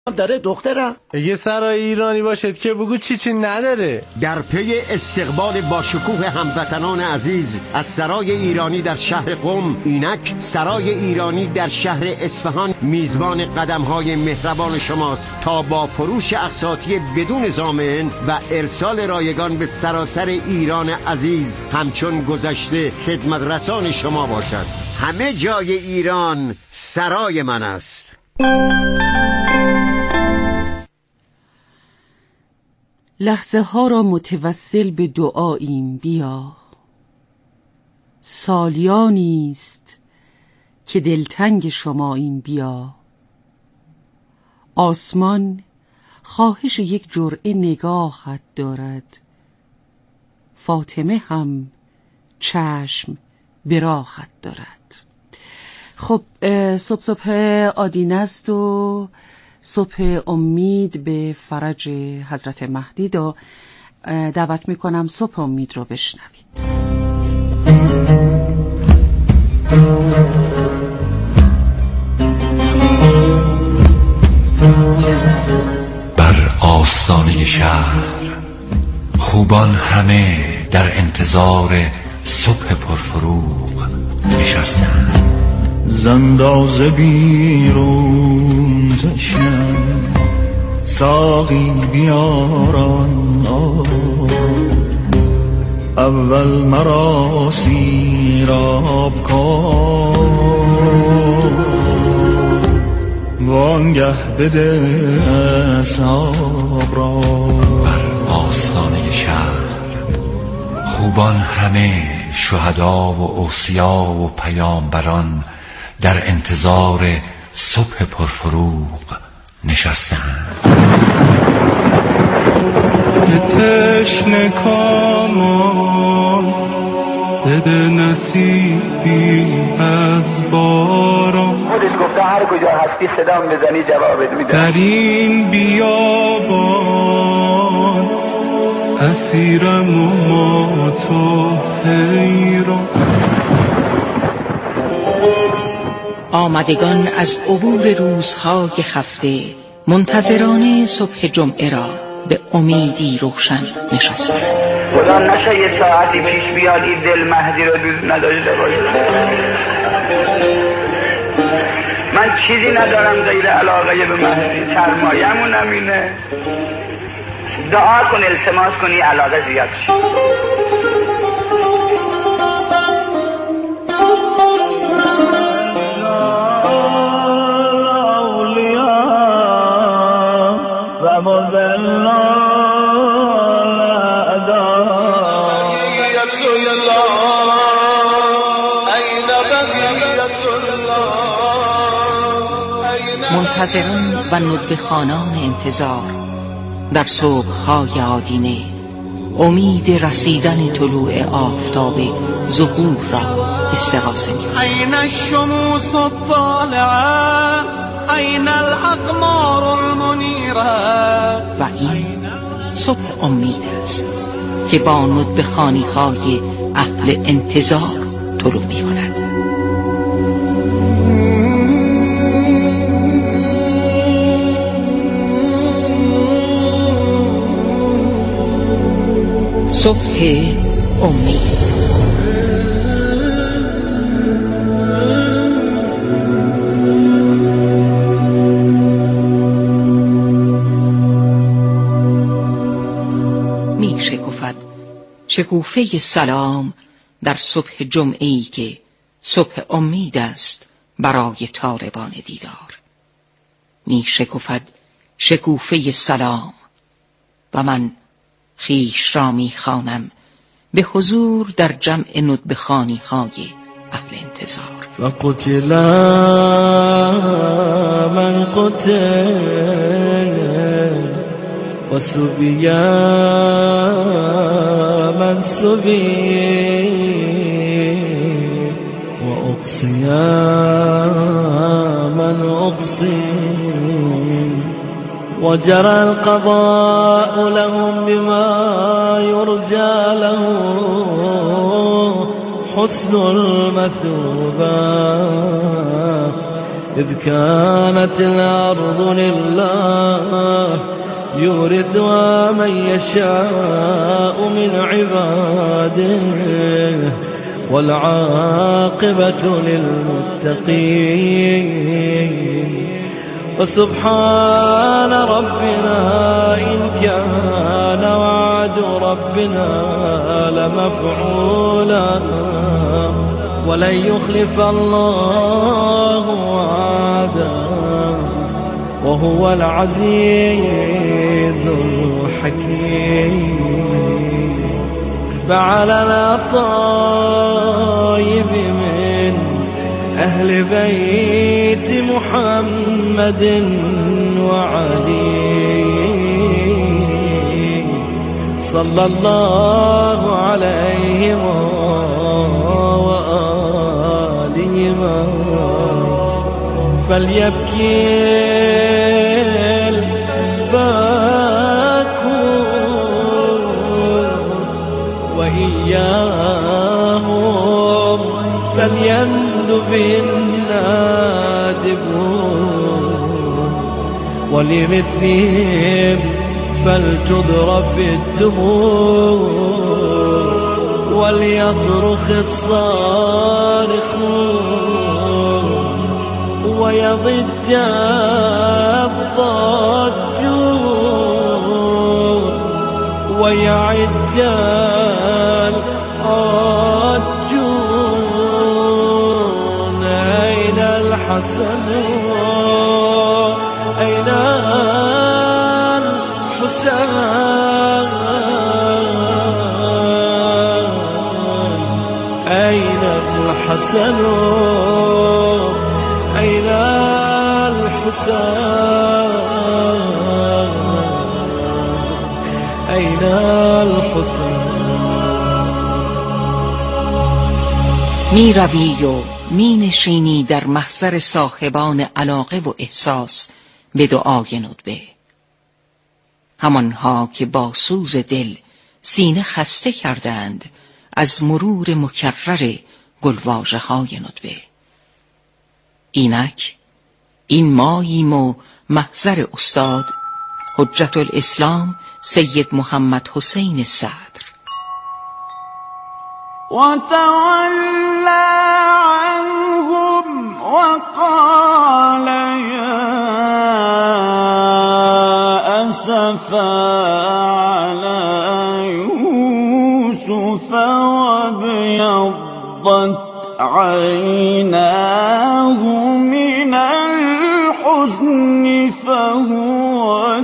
داره دخترم. اگه سرای ایرانی باشد که بگو چی نداره. در پی استقبال باشکوه هموطنان عزیز از سرای ایرانی در شهر قم، اینک سرای ایرانی در شهر اصفهان میزبان قدم‌های مهربان شماست تا با فروش اقساطی بدون ضامن و ارسال رایگان به سراسر ایران عزیز همچون گذشته خدمت رسان شما باشد. همه جای ایران سرای من است. لحظه ها را متوسل به دعاییم بیا، سالیانیست که دلتنگ شماییم بیا. آسمان خواهش یک جرعه نگاهت دارد، فاطمه هم چشم به راهت دارد. خب صبح آدینه است و صبح امید به فرج حضرت مهدی دعوت میکنم صبح امید رو بشنوید. بر آستانه شهر خوبان همه در انتظار صبح پرفروغ نشستند. زنداز بیرون تشنم ساقی بیاران اول مرا سیراب کن وانگه بده اصحاب را. بر آستانه شهر خوبان همه شهدا و اوصیا و پیامبران در انتظار صبح پرفروغ نشستند. به تشنه کامان بده نصیبی از باران. خودش گفته هر کجا هستی صدام بزنی جوابت میدم. در این بیابان اسیرم و ما تو حیران. آمدگان از عبور روزهای هفته منتظران صبح جمعه را به امیدی روشن نشستند. خدا نشه یه ساعتی پیش بیاد این دل مهدی رو دوست نداشته باشه. من چیزی ندارم غیر علاقه به مهدی، سرمایه‌مون همینه. دعا کن التماس کنی علاقه زیاد شه. منتظران و ندبخانان انتظار در صبح‌های آدینه امید رسیدن طلوع آفتاب ظهور را استغاثه می‌کنند. این الشموس الطالعه این الاقمار المنیره. و این صبح امید است که با ندبخانی‌های اهل انتظار طلوع می‌کند. صبح امید. می شکفد شکوفه سلام در صبح جمعه‌ای که صبح امید است برای طالبان دیدار. می شکفد شکوفه سلام و من خویش را می خوانم به حضور در جمع ندبخانی های اهل انتظار. فقتل من قتل و سبی من سبی و اقصی من اقصی وجرى القضاء لهم بما يرجى له حسن المثوبة إذ كانت الأرض لله يورثها من يشاء من عباده والعاقبة للمتقين. وسبحان ربنا إن كان وعد ربنا لمفعولا ولن يخلف الله وعده وهو العزيز الحكيم. فعلى الطيب من أهل بيت محمد وعلي صلى الله عليهم وآلهما فليبكي الباكون وإياهم فليندب النادبون ولمثلهم فلتذرف الدموع وليصرخ الصارخون ويضج الضاجون ويعج العاجون. أين الحسن أين الحسين أين الحسن أين الحسين أين الحسين. می روی و می نشینی در محضر صاحبان علاقه و احساس به دعای ندبه، همانها که با سوز دل سینه خسته کردند از مرور مکرر گلواژه های ندبه. اینک این ماییم و محضر استاد حجت الاسلام سید محمد حسین صدر. وتولى عنهم وقال يا أسفا على يوسف وابيضت عيناه من الحزن فهو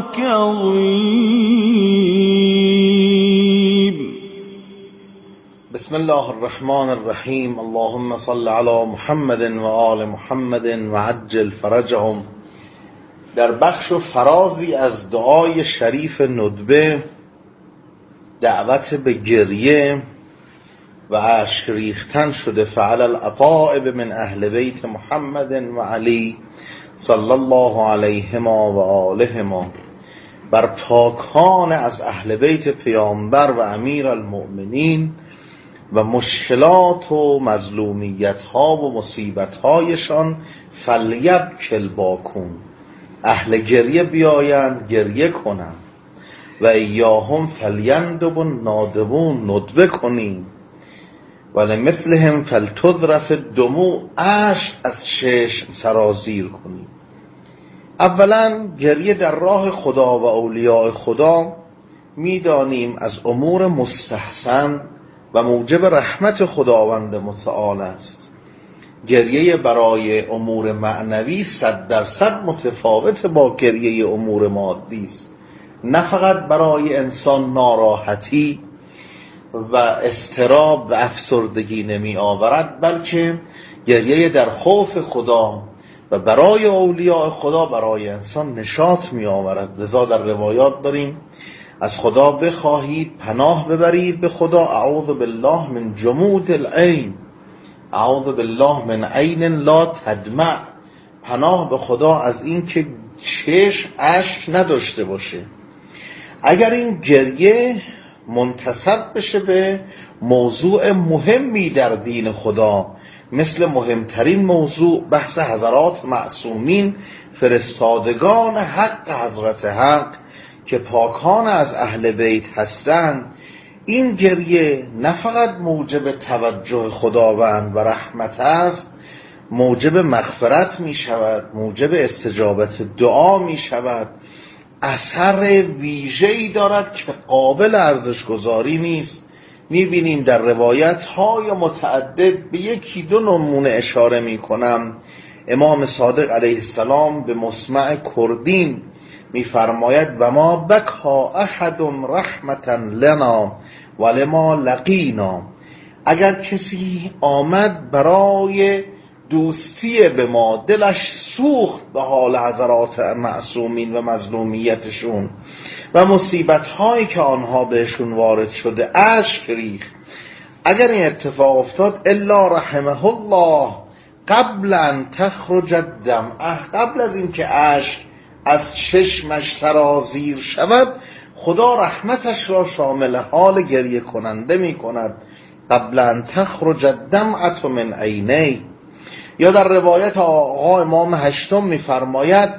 كظيم. بسم الله الرحمن الرحیم. اللهم صل علی محمد و آل محمد و عجل فرجهم. در بخش و فرازی از دعای شریف ندبه دعوت به گریه و اشک ریختن شده. فعل الأطائب من اهل بیت محمد و علی صلی الله علیهما و آلهما، بر پاکان از اهل بیت پیامبر و امیر المؤمنین و مشکلات و مظلومیت ها و مصیبت هایشان فلیبکل باکون، اهل گریه بیایند گریه کنند و ایاهم فلیندبون نادبون ندبه کنیم و لمثلهم فلتذرف الدموع اشک از چشم سرازیر کنیم. اولا گریه در راه خدا و اولیاء خدا میدانیم از امور مستحسن و موجب رحمت خداوند متعال است. گریه برای امور معنوی 100% متفاوت با گریه امور مادی است. نه فقط برای انسان ناراحتی و اضطراب و افسردگی نمی آورد، بلکه گریه در خوف خدا و برای اولیاء خدا برای انسان نشاط می آورد. لذا در روایات داریم از خدا بخواهید پناه ببرید به خدا. اعوذ بالله من جمود العین، اعوذ بالله من عین لا تدمع، پناه به خدا از این که چشم اشک نداشته باشه. اگر این گریه منتسب بشه به موضوع مهمی در دین خدا مثل مهمترین موضوع بحث حضرات معصومین فرستادگان حق حضرت حق که پاکان از اهل بیت هستند، این گریه نه فقط موجب توجه خداوند و رحمت است، موجب مغفرت می شود، موجب استجابت دعا می شود، اثر ویژه‌ای دارد که قابل ارزش گذاری نیست. می بینیم در روایت های متعدد، به یکی دو نمونه اشاره می کنم. امام صادق علیه السلام به مسمع کردین می فرماید و ما بکا احد رحمتا لنا و لما لقینا. اگر کسی آمد برای دوستی به ما، دلش سوخت به حال حضرات معصومین و مظلومیتشون و مصیبت هایی که آنها بهشون وارد شده، اشک ریخت، اگر این اتفاق افتاد الا رحمه الله قبل ان تخرج الدمعه، قبل از اینکه اشک از چشمش سرازیر شود، خدا رحمتش را شامل حال گریه کننده می کند. قبل ان تخرج الدمعه من عینیه. یا در روایت آقا امام هشتم می فرماید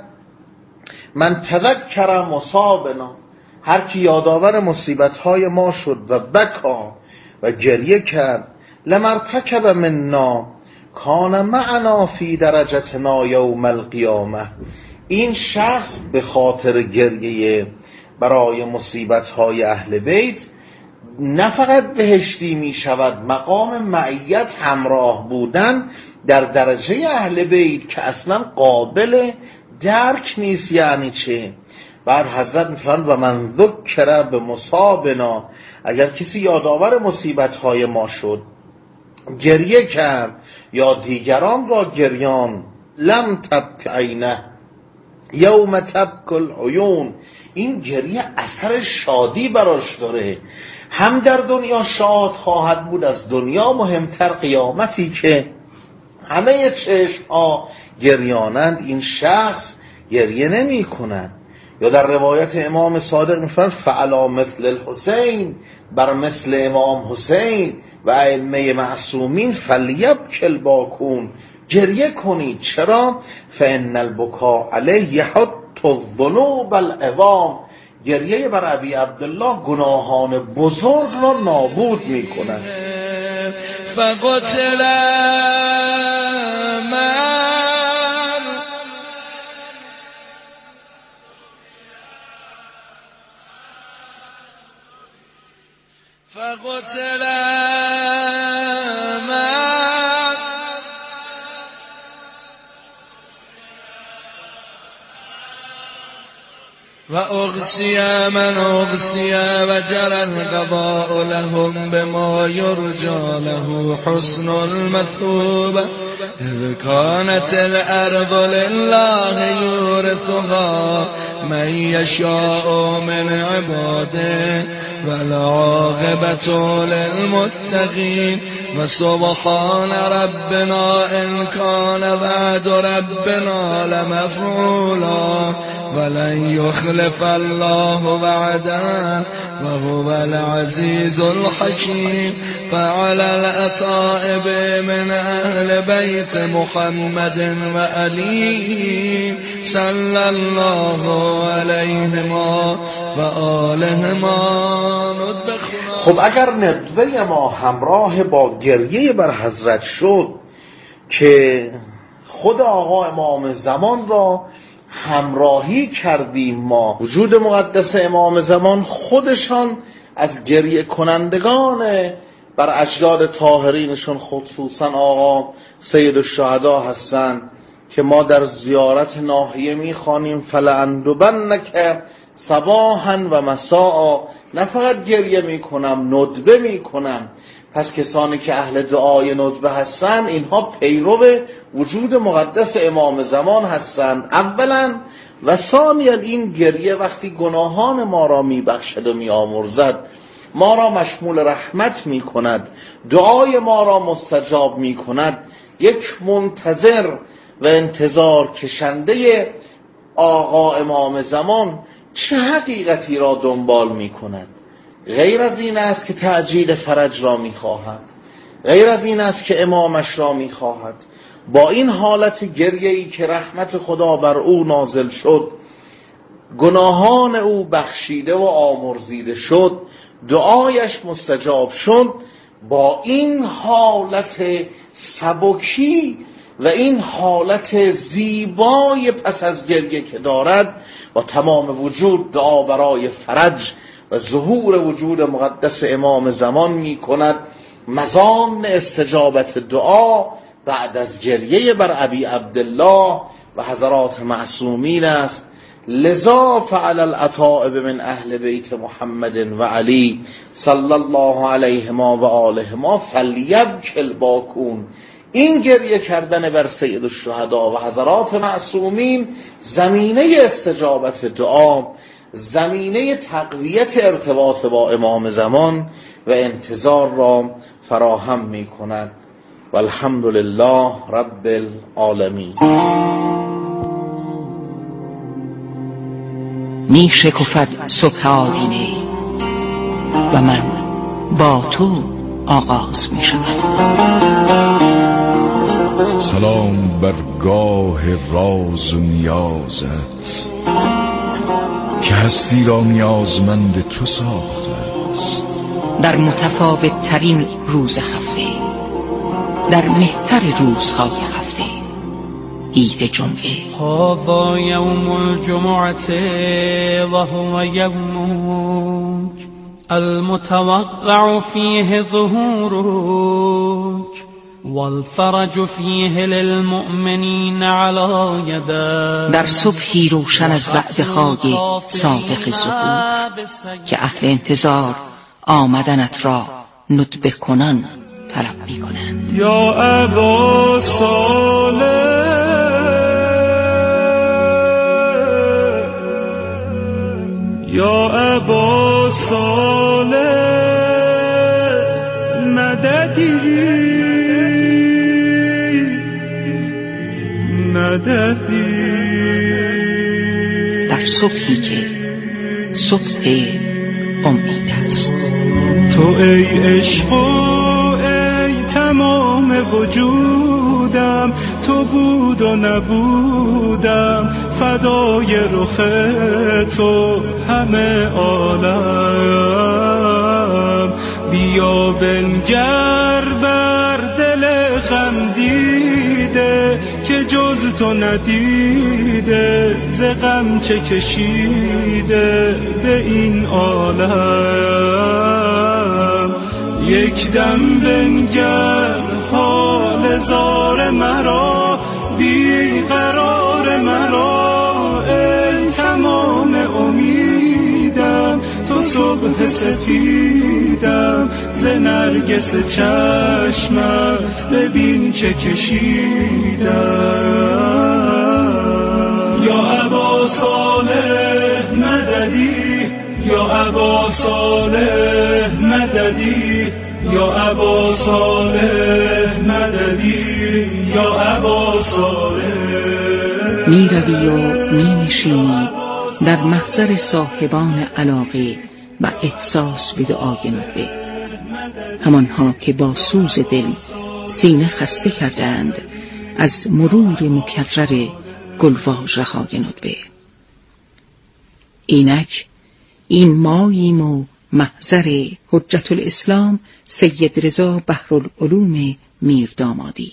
من تذکر مصابنا، هر کی یادآور مصیبت های ما شد و بکا و گریه کرد، لمرتکب منا کان معنا فی درجتنا یوم القیامه، این شخص به خاطر گریه برای مصیبت های اهل بیت نه فقط بهشتی می شود، مقام معیت همراه بودن در درجه اهل بیت که اصلا قابل درک نیست. یعنی چه؟ بعد حضرت میفرماید و من ذکر به مصابنا، اگر کسی یادآور مصیبت های ما شد، گریه کرد یا دیگران را گریان، لم تبک عینه یوم تبک العیون، این گریه اثر شادی براش داره، هم در دنیا شاد خواهد بود، از دنیا مهمتر قیامتی که همه چشم ها گریانند، این شخص گریه نمی کنند. یا در روایت امام صادق میفرماید فعلا مثل الحسین، بر مثل امام حسین و ائمه معصومین فلیبک الباکون، گریه کنید. چرا؟ فان البکا علیه یحط الذنوب العظام، گریه بر ابی عبدالله گناهان بزرگ را نابود می کند. فقتل من فقتل من و اغسي من اغسي و جرى القضاء لهم بما يرجى له حسن المثوبة إذ كانت الأرض لله يورثها من يشاء من عباده والعاقبة للمتقين وسبحان ربنا إن كان وعد ربنا لمفعولا ولن يخلف الله وعده وهو العزيز الحكيم فعلى الأتائب من أهل بيت محمد وعلي صلى الله عليهما وآلهما ندبخنا. خب اگر ندبه ما همراه با گریه بر حضرت شد که خود آقا امام زمان را همراهی کردیم، ما وجود مقدس امام زمان خودشان از گریه کنندگان بر اجداد طاهرینشون، خصوصا آقا سید الشهدا هستند که ما در زیارت ناحیه میخوانیم فلأندبنک صباحا و مساء، نه فقط گریه میکنم، ندبه میکنم. پس کسانی که اهل دعای ندبه هستند، اینها پیرو وجود مقدس امام زمان هستند اولا، و ثانیا این گریه وقتی گناهان ما را میبخشد و میآمرزد، ما را مشمول رحمت میکند، دعای ما را مستجاب میکند. یک منتظر و انتظار کشنده آقا امام زمان چه حقیقتی را دنبال میکند؟ غیر از این است که تعجیل فرج را میخواهد، غیر از این است که امامش را میخواهد. با این حالت گریه‌ای که رحمت خدا بر او نازل شد، گناهان او بخشیده و آمرزیده شد، دعایش مستجاب شد، با این حالت سبکی و این حالت زیبای پس از گریه که دارد، با تمام وجود دعا برای فرج و ظهور وجود مقدس امام زمان می کند. مزان استجابت دعا بعد از گریه بر ابی عبدالله و حضرات معصومین است. لذا فعل الاتائب من اهل بیت محمد و علی صلی الله علیهما و آلهما فلیبکل باکون. این گریه کردن بر سید الشهدا و حضرات معصومین زمینه استجابت دعا، زمینه تقویت ارتباط با امام زمان و انتظار را فراهم می کند. والحمد لله رب العالمین. می شکفد صبح آدینه و من با تو آغاز می شدم. سلام بر گاه راز و نیازت که هستی را نیازمند تو ساخته است. در متفاوت ترین روز هفته، در مهتر روزهای هفته، عید جمعه. هذا یوم الجمعة و هو یومک المتوقع فیه ظهورک والفرج فیه للمؤمنین علی یدک. در صبحی روشن از وعده های صادق ظهور که اهل انتظار آمدنت را ندبه کنان طلب می کنند. یا ابا صالح یا ابا صالح مددی در صبحی که صبح امید است. تو ای عشق و ای تمام وجودم، تو بود و نبودم فدای رخ تو همه عالم. بیا بنگر بر دل غم دیده که جز تو ندیده، ز غم چه کشیده به این عالم. یک دم بنگر حال زار مرا، بی قرار مرا، ای تمام امیدم، تو صبح سپیدم، ز نرگس چشمت ببین چه کشیدم. یا ابا صالح مددی، یا ابا صالح مددی، یا ابا صالح مددی، یا ابا صالح. می روی و می نشینی در محضر صاحبان علاقه و احساس به دعای ندبه، همانها که با سوز دل سینه خسته کردند از مرور مکرر گلواژه‌های ندبه. اینک این ماییم و محضر حجت الاسلام سید رضا بحرالعلوم میردامادی.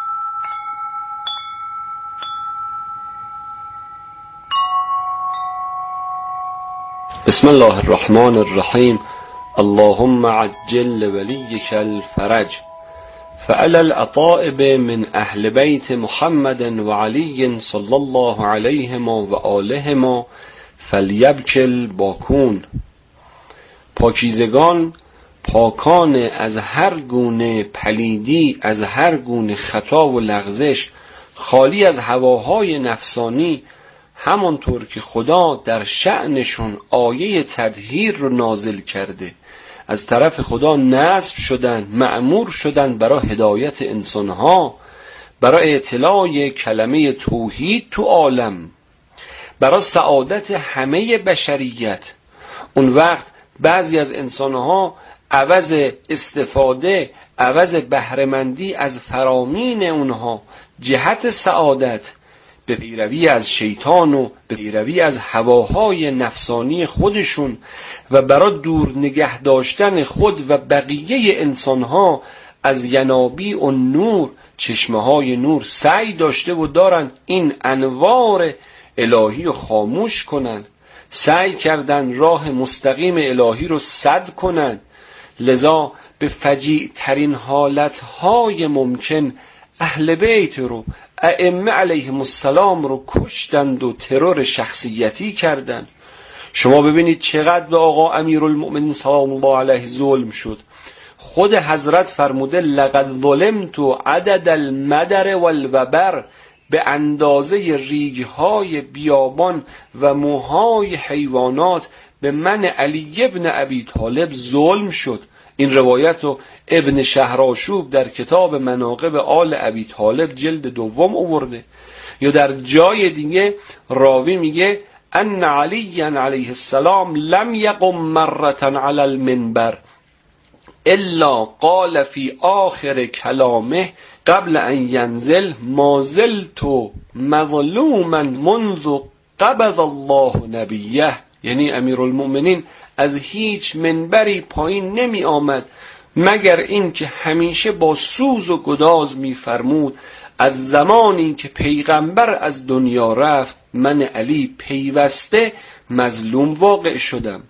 بسم الله الرحمن الرحیم. اللهم عجل ولیک الفرج فعلى الأطائب من اهل بیت محمد و علی صلی الله علیهما و آلهما فلیبکل باکون. پاکیزگان، پاکان از هر گونه پلیدی، از هر گونه خطا و لغزش، خالی از هواهای نفسانی، همانطور که خدا در شأنشون آیه تطهیر رو نازل کرده، از طرف خدا نصب شدن، مأمور شدن برای هدایت انسانها، برای اطلاع کلمه توحید تو عالم، برای سعادت همه بشریت. اون وقت بعضی از انسانها عوض استفاده، عوض بهره‌مندی از فرامین اونها جهت سعادت، به پیروی از شیطان و به پیروی از هواهای نفسانی خودشون و برای دور نگه داشتن خود و بقیه انسانها از ینابیع و نور، چشمه های نور، سعی داشته و دارن این انوار الهی رو خاموش کنن، سعی کردن راه مستقیم الهی رو سد کنن. لذا به فجیع ترین حالتهای ممکن اهل بیت رو، ائمه علیهم السلام رو کشتند و ترور شخصیتی کردند. شما ببینید چقدر به آقا امیرالمؤمنین سلام الله علیه ظلم شد. خود حضرت فرموده لقد ظلمت عدد المدر والوبر، به اندازه ریگهای بیابان و موهای حیوانات به من علی ابن ابی طالب ظلم شد. این روایت رو ابن شهرآشوب در کتاب مناقب آل ابی طالب جلد 2 آورده. یا در جای دیگه راوی میگه ان علی علیه السلام لم یقم مرة علی المنبر الا قال فی آخر کلامه قبل ان ینزل ما زلت مظلوما منذ قبض الله نبیه. یعنی امیرالمؤمنین از هیچ منبری پایین نمی آمد مگر این که همیشه با سوز و گداز می فرمود از زمانی که پیغمبر از دنیا رفت من علی پیوسته مظلوم واقع شدم.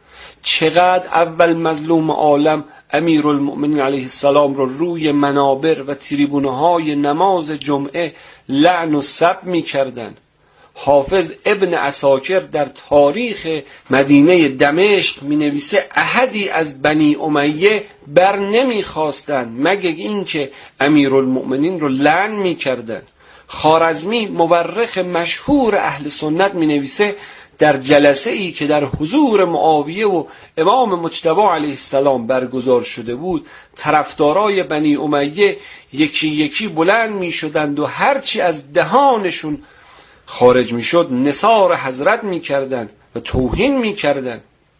چقدر اول مظلوم عالم امیرالمؤمنین علیه السلام رو روی منابر و تریبونهای نماز جمعه لعن و سب می کردن. حافظ ابن عساکر در تاریخ مدینه دمشق می نویسه احدی از بنی امیه بر نمی خواستن مگر اینکه امیرالمؤمنین رو لعن می کردن. خوارزمی مورخ مشهور اهل سنت می نویسه در جلسه ای که در حضور معاویه و امام مجتبی علیه السلام برگزار شده بود، طرفدارای بنی امیه یکی یکی بلند می شدند و هرچی از دهانشون خارج می شد نثار حضرت می کردن و توهین می کردن،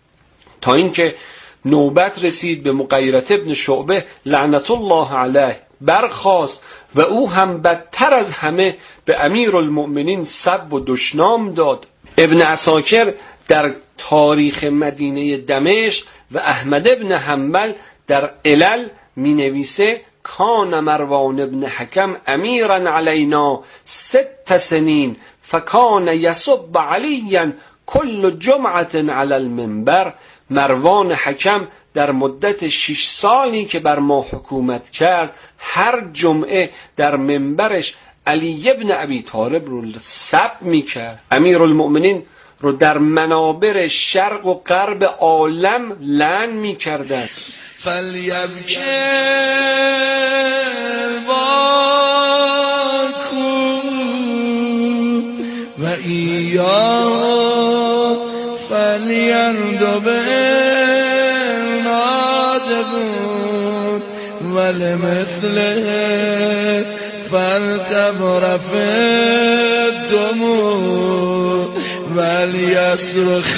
تا اینکه نوبت رسید به مغیرة ابن شعبه لعنت الله علیه برخاست و او هم بدتر از همه به امیرالمؤمنین سب و دشنام داد. ابن عساکر در تاریخ مدینه دمشق و احمد ابن حنبل در علل می نویسه کان مروان ابن حکم امیرا علینا 6 سنین فکان یسب علیا کل جمعة علی المنبر. مروان حکم در مدت 6 سالی که بر ما حکومت کرد هر جمعه در منبرش علی ابن ابی طالب رو سب میکرد. امیرالمؤمنین رو در منابر شرق و غرب عالم لعن میکردند. فلیبکر باکو و ایا فلیندب نادبون ولمثله فلتبرف الدموع ولیصرخ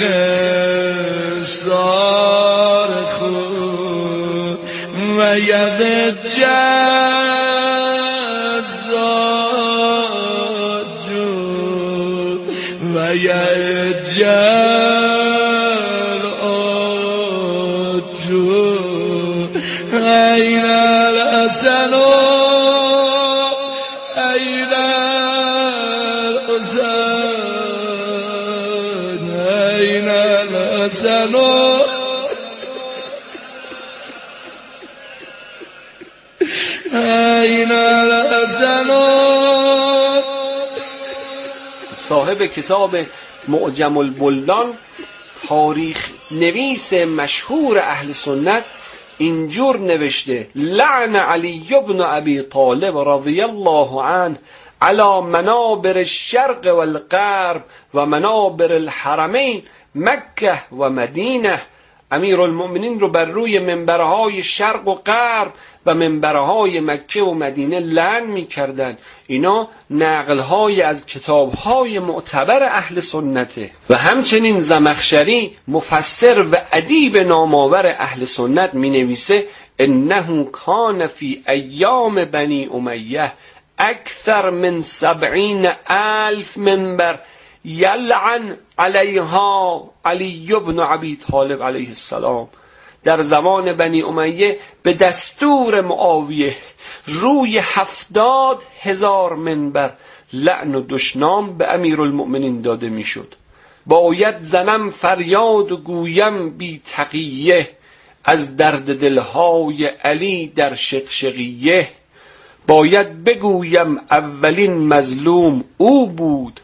صارخ و یضج الزاج و یعج العاج این الحسن این الحسن این الحسن این الحسن. صاحب کتاب معجم البلدان، تاریخ نویس مشهور اهل سنت، اینجور نوشته لعن علی ابن ابی طالب رضی الله عنه على منابر الشرق والغرب و منابر الحرمین مکه و مدینه امیرالمؤمنین رو بر روی منبرهای شرق و غرب و منبرهای مکه و مدینه لعن می‌کردند. اینا نقل‌های از کتاب‌های معتبر اهل سنته. و همچنین زمخشری مفسر و ادیب نامآور اهل سنت می‌نویسه انه کان فی ایام بنی امیه اکثر من 70,000 منبر یلعن علیها علی بن ابی طالب علیه السلام. در زمان بنی امیه به دستور معاویه روی 70,000 منبر لعن و دشنام به امیرالمؤمنین داده میشد. باید زنم فریاد و گویم بی تقیه از درد دلهای علی در شقشقیه. باید بگویم اولین مظلوم او بود،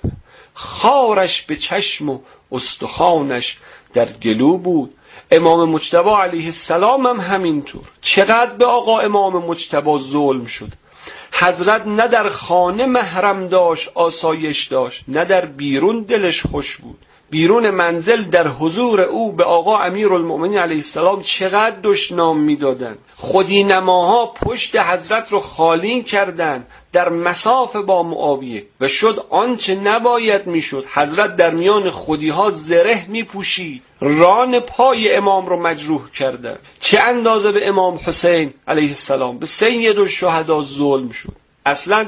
خارش به چشم و استخوانش در گلو بود. امام مجتبی علیه السلام هم همینطور. چقدر به آقا امام مجتبی ظلم شد. حضرت نه در خانه محرم داشت آسایش داشت، نه در بیرون دلش خوش بود. بیرون منزل در حضور او به آقا امیرالمؤمنین علیه السلام چقدر دشنام میدادند. خودی نماها پشت حضرت رو خالی کردند در مساف با معاویه و شد آنچه نباید میشد. حضرت در میان خودیها زره میپوشید، ران پای امام رو مجروح کردند. چه اندازه به امام حسین علیه السلام، به سید الشهدا ظلم شد. اصلا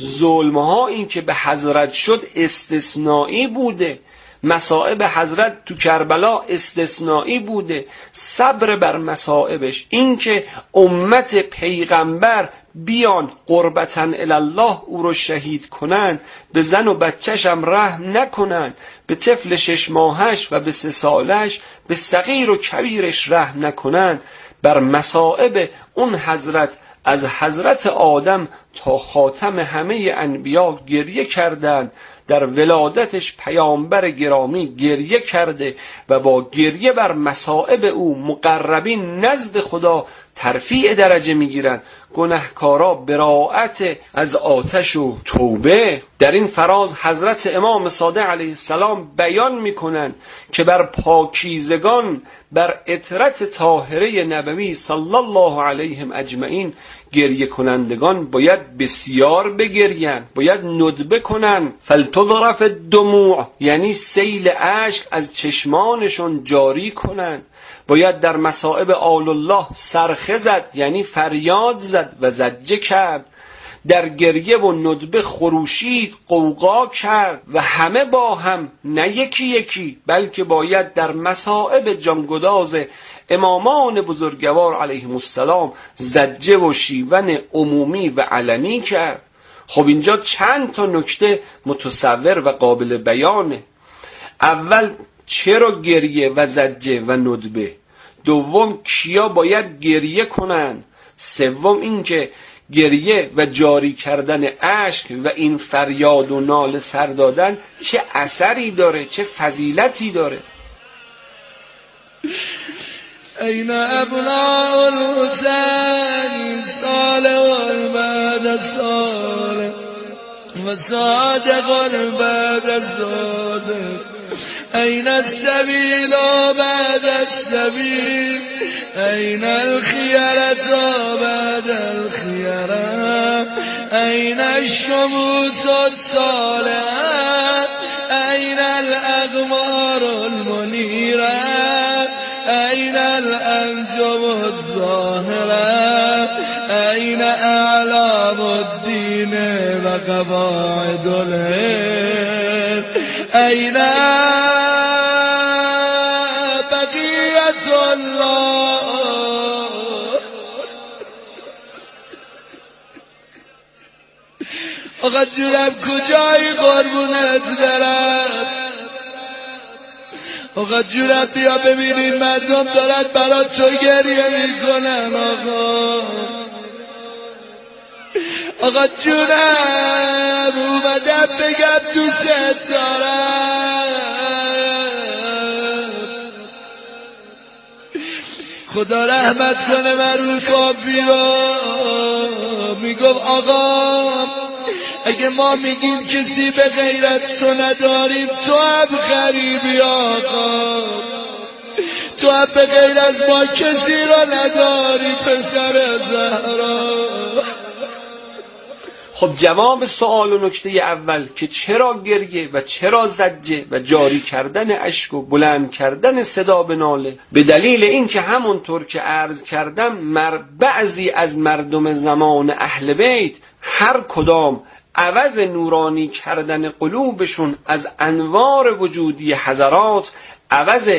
ظلمها این که به حضرت شد استثنایی بوده. مصائب حضرت تو کربلا استثنایی بوده. صبر بر مصائبش، این که امت پیغمبر بیان قربتاً الله او رو شهید کنن، به زن و بچهش هم رحم نکنن، به طفل 6 ماهش و به 3 سالش، به صغیر و کبیرش رحم نکنن، بر مصائب اون حضرت از حضرت آدم تا خاتم همه انبیا گریه کردند. در ولادتش پیامبر گرامی گریه کرده و با گریه بر مصائب او مقربین نزد خدا ترفیع درجه میگیرند. گناهکارا براءت از آتش و توبه. در این فراز حضرت امام صادق علیه السلام بیان میکنند که بر پاکیزگان، بر عطرت طاهره نبوی صلی الله علیهم اجمعین گریه کنندگان باید بسیار بگریند، باید ندبه کنند. فلتضرف الدموع، یعنی سیل اشک از چشمانشون جاری کنند. باید در مصائب آل الله صرخه زد، یعنی فریاد زد و زجه کرد. در گریه و ندبه خروشید، قوقا کرد و همه با هم، نه یکی یکی، بلکه باید در مصائب جانگداز امامان بزرگوار علیهم السلام زجه و شیون عمومی و علنی کرد. خب اینجا چند تا نکته متصور و قابل بیانه. اول چرا گریه و زجه و ندبه؟ دوم کیا باید گریه کنند؟ سوم این که گریه و جاری کردن اشک و این فریاد و ناله سر دادن چه اثری داره، چه فضیلتی داره. این ابناء الحسین صالح بعد صالح و صادق بعد صادق. أين السبيل بعد السبيل أين الخيرة بعد الخيرة أين الشموس الصالحة أين الأقمار المنيرة أين الأنجم الظاهرة أين أعلام الدين وقواعد العلم أين بقية الله آقا جونم کجایی قربونت دارم؟ آقا جونم بیا ببینین مردم دارن برای تو گریه میکنن. آقا جونم اومدم بگم دوست دارم. خدا رحمت کنه مرحوم کافی رو. میگم آقا اگه ما میگیم کسی به غیر از تو نداریم، تو هم غریبی آقا، تو میگم به غیر از ما کسی را نداری پسر زهرا. خب جواب سوال و نکته اول که چرا گریه و چرا زجه و جاری کردن اشک و بلند کردن صدا به ناله، به دلیل این که همونطور که عرض کردم بعضی از مردم زمان اهل بیت هر کدام عوض نورانی کردن قلوبشون از انوار وجودی حضرات، عوض